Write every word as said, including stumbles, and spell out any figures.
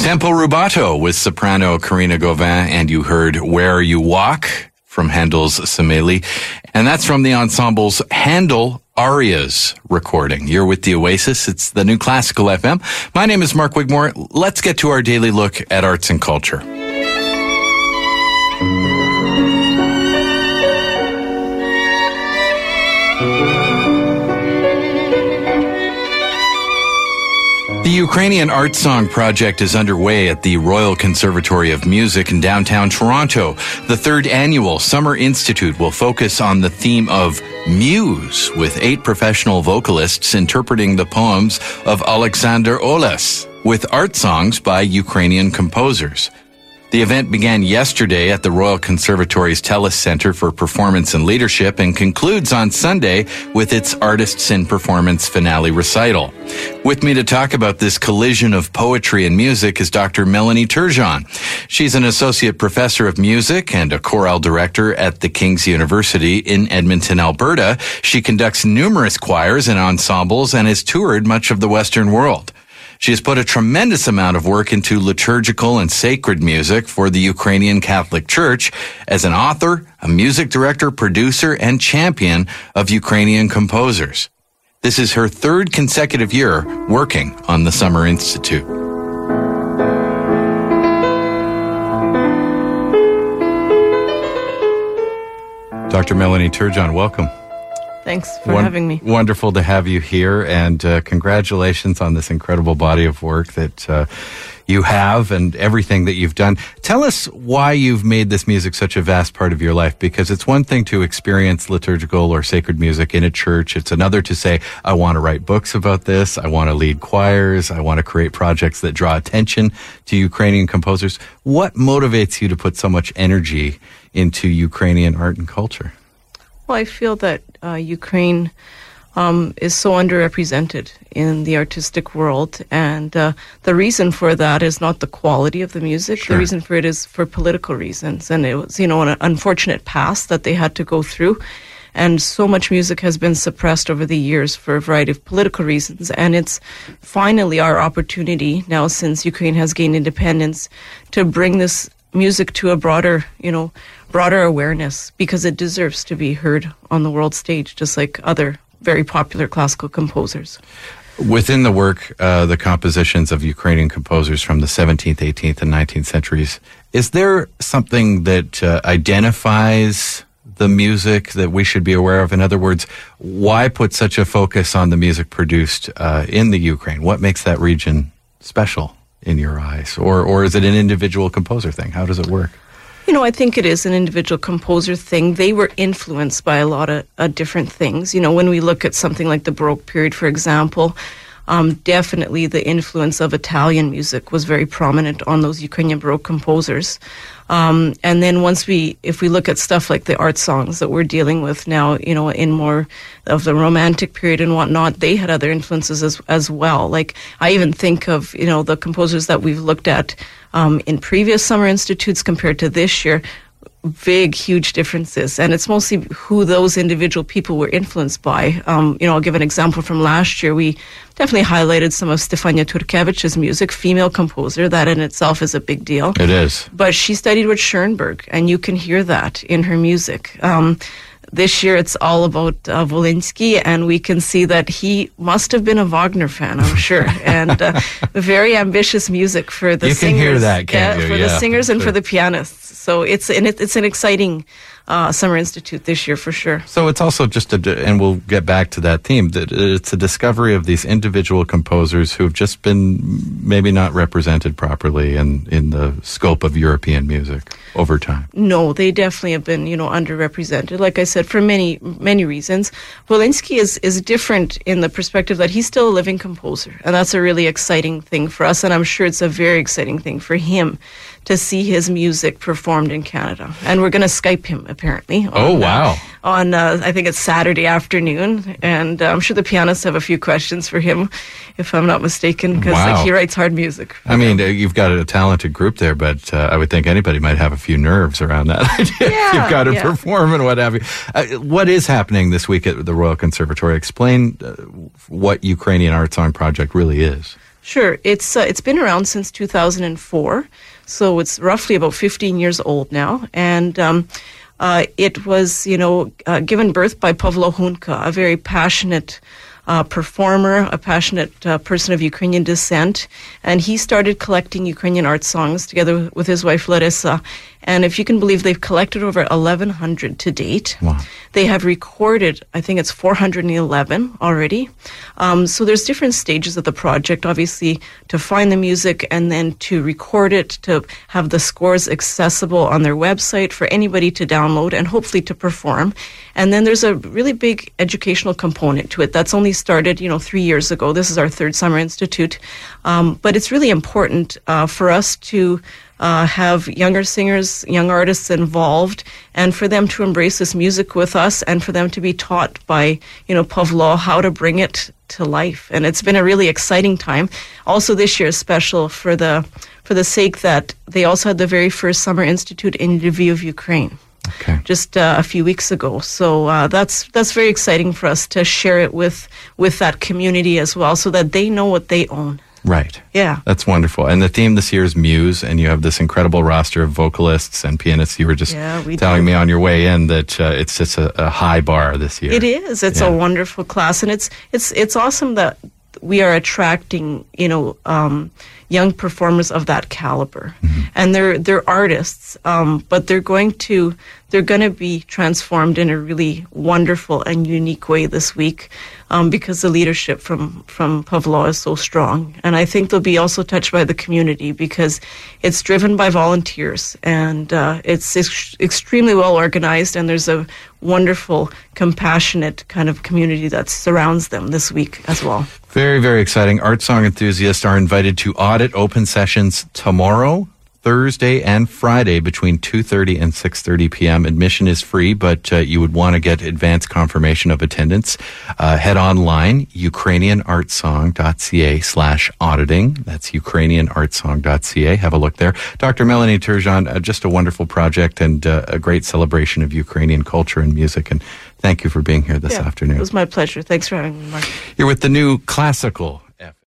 Tempo Rubato with soprano Karina Gauvin, and you heard Where You Walk from Handel's Semele. And that's from the ensemble's Handel Arias recording. You're with the Oasis. It's the New Classical F M. My name is Mark Wigmore. Let's get to our daily look at arts and culture. The Ukrainian Art Song Project is underway at the Royal Conservatory of Music in downtown Toronto. The third annual Summer Institute will focus on the theme of Muse, with eight professional vocalists interpreting the poems of Alexander Oles, with art songs by Ukrainian composers. The event began yesterday at the Royal Conservatory's Telus Center for Performance and Leadership and concludes on Sunday with its Artists in Performance finale recital. With me to talk about this collision of poetry and music is Doctor Melanie Turgeon. She's an associate professor of music and a chorale director at the King's University in Edmonton, Alberta. She conducts numerous choirs and ensembles and has toured much of the Western world. She has put a tremendous amount of work into liturgical and sacred music for the Ukrainian Catholic Church as an author, a music director, producer, and champion of Ukrainian composers. This is her third consecutive year working on the Summer Institute. Doctor Melanie Turgeon, welcome. Thanks for Won- having me. Wonderful to have you here, and uh, congratulations on this incredible body of work that uh, you have and everything that you've done. Tell us why you've made this music such a vast part of your life, because it's one thing to experience liturgical or sacred music in a church. It's another to say, I want to write books about this. I want to lead choirs. I want to create projects that draw attention to Ukrainian composers. What motivates you to put so much energy into Ukrainian art and culture? Well, I feel that uh, Ukraine um, is so underrepresented in the artistic world, and uh, the reason for that is not the quality of the music. Sure. The reason for it is for political reasons, and it was, you know, an unfortunate past that they had to go through, and so much music has been suppressed over the years for a variety of political reasons, and it's finally our opportunity now, since Ukraine has gained independence, to bring this music to a broader, you know, broader awareness, because it deserves to be heard on the world stage, just like other very popular classical composers. Within the work, uh, the compositions of Ukrainian composers from the seventeenth, eighteenth, and nineteenth centuries, is there something that uh, identifies the music that we should be aware of? In other words, why put such a focus on the music produced uh, in the Ukraine? What makes that region special in your eyes? Or, or is it an individual composer thing? How does it work? You know, I think it is an individual composer thing. They were influenced by a lot of uh, different things. You know, when we look at something like the Baroque period, for example, um, definitely the influence of Italian music was very prominent on those Ukrainian Baroque composers. Um, and then once we, if we look at stuff like the art songs that we're dealing with now, you know, in more of the Romantic period and whatnot, they had other influences as, as well. Like, I even think of, you know, the composers that we've looked at um, in previous Summer Institutes compared to this year, big, huge differences. And it's mostly who those individual people were influenced by. Um, you know, I'll give an example from last year. We definitely highlighted some of Stefania Turkevich's music, female composer. That in itself is a big deal. It is. But she studied with Schoenberg, and you can hear that in her music. Um, this year it's all about uh, Wolinski, and we can see that he must have been a Wagner fan, I'm sure. And uh, very ambitious music for the you singers. You can hear that, can't yeah, you? For yeah, the singers and sure. for the pianists. So it's and it, it's an exciting uh, Summer Institute this year for sure. So it's also just a, and we'll get back to that theme, that it's a discovery of these individual composers who've just been maybe not represented properly in, in the scope of European music over time. No, they definitely have been, you know, underrepresented, like I said, for many, many reasons. Wolinski is, is different in the perspective that he's still a living composer, and that's a really exciting thing for us, and I'm sure it's a very exciting thing for him to see his music performed in Canada. And we're going to Skype him, apparently. On, oh, wow. Uh, on, uh, I think it's Saturday afternoon, and uh, I'm sure the pianists have a few questions for him, if I'm not mistaken, because wow. like, he writes hard music. I mean, uh, you've got a talented group there, but uh, I would think anybody might have a few nerves around that idea. Yeah, You've got to yeah. perform and what have you. Uh, what is happening this week at the Royal Conservatory? Explain uh, what Ukrainian Art Song Project really is. Sure. It's uh, it's been around since two thousand four, so it's roughly about fifteen years old now. And um, uh, it was, you know, uh, given birth by Pavlo Hunka, a very passionate uh, performer, a passionate uh, person of Ukrainian descent. And he started collecting Ukrainian art songs together with his wife Larissa. And if you can believe, they've collected over eleven hundred to date. Wow. They have recorded, I think it's four hundred eleven already. Um, so there's different stages of the project, obviously, to find the music and then to record it, to have the scores accessible on their website for anybody to download and hopefully to perform. And then there's a really big educational component to it. That's only started, you know, three years ago. This is our third Summer Institute. Um, but it's really important uh, for us to Uh, have younger singers, young artists involved, and for them to embrace this music with us, and for them to be taught by, you know, Pavlo how to bring it to life. And it's been a really exciting time. Also, this year is special for the for the sake that they also had the very first Summer Institute in Lviv, Ukraine. Okay. Just uh, a few weeks ago, so uh, that's that's very exciting for us to share it with with that community as well, so that they know what they own. Right. Yeah. That's wonderful. And the theme this year is Muse, and you have this incredible roster of vocalists and pianists. You were just yeah, we telling do. me on your way in that uh, it's just a, a high bar this year. It is. It's yeah. a wonderful class, and it's it's it's awesome that we are attracting, you know, um, young performers of that caliber, mm-hmm. and they're they're artists, um, but they're going to they're going to be transformed in a really wonderful and unique way this week, um, because the leadership from from Pavlo is so strong, and I think they'll be also touched by the community because it's driven by volunteers, and uh, it's ex- extremely well organized, and there's a wonderful, compassionate kind of community that surrounds them this week as well. Very, very exciting. Art Song enthusiasts are invited to audit open sessions tomorrow, Thursday, and Friday between two thirty and six thirty p.m. Admission is free, but uh, you would want to get advance confirmation of attendance. Uh, head online, ukrainianartsong.ca slash auditing. That's ukrainianartsong.ca. Have a look there. Doctor Melanie Turgeon, uh, just a wonderful project and uh, a great celebration of Ukrainian culture and music. And thank you for being here this yeah, afternoon. It was my pleasure. Thanks for having me, Mark. You're with the new classical